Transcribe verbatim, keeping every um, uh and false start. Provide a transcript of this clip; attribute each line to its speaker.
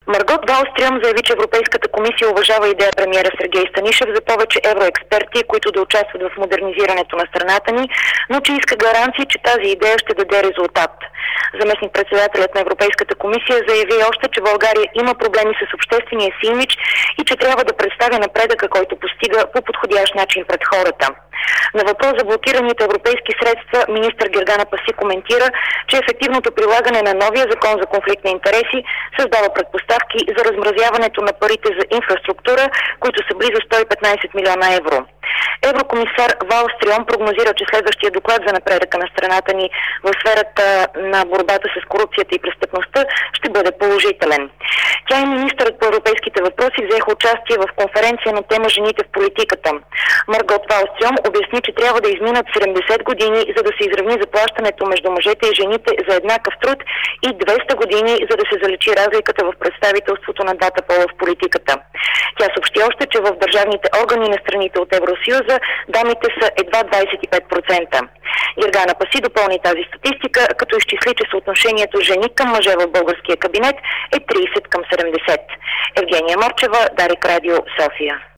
Speaker 1: Маргот Валстрьом заяви, че Европейската комисия уважава идея премиера Сергей Станишев за повече евроексперти, които да участват в модернизирането на страната ни, но че иска гаранции, че тази идея ще даде резултат. Заместник-председателят на Европейската комисия заяви още, че България има проблеми с обществения си имидж и че трябва да представя напредъка, който постига по подходящ начин пред хората. На въпрос за блокираните европейски средства, министър Гергана Паси коментира, че ефективното прилагане на новия закон за конфликт на интереси създава предпоставки за размразяването на парите за инфраструктура, които са близо сто и петнайсет милиона евро. Еврокомисар Валстрьом прогнозира, че следващия доклад за напредъка на страната ни в сферата на борбата с корупцията и престъпността ще бъде положителен. Тя и министърът по европейските въпроси взеха участие в конференция на тема «Жените в политиката». Маргот Валстрьом обясни, че трябва да изминат седемдесет години, за да се изравни заплащането между мъжете и жените за еднакъв труд и двеста години, за да се заличи разликата в представителството на двата пола в политиката. Тя съобщи още, че в държавните органи на страните от Евросъюза дамите са едва двайсет и пет процента. Гергана Паси допълни тази статистика, като изчисли, че съотношението жени към мъже в българския кабинет е трийсет към седемдесет. Евгения Морчева, Дарик Радио, София.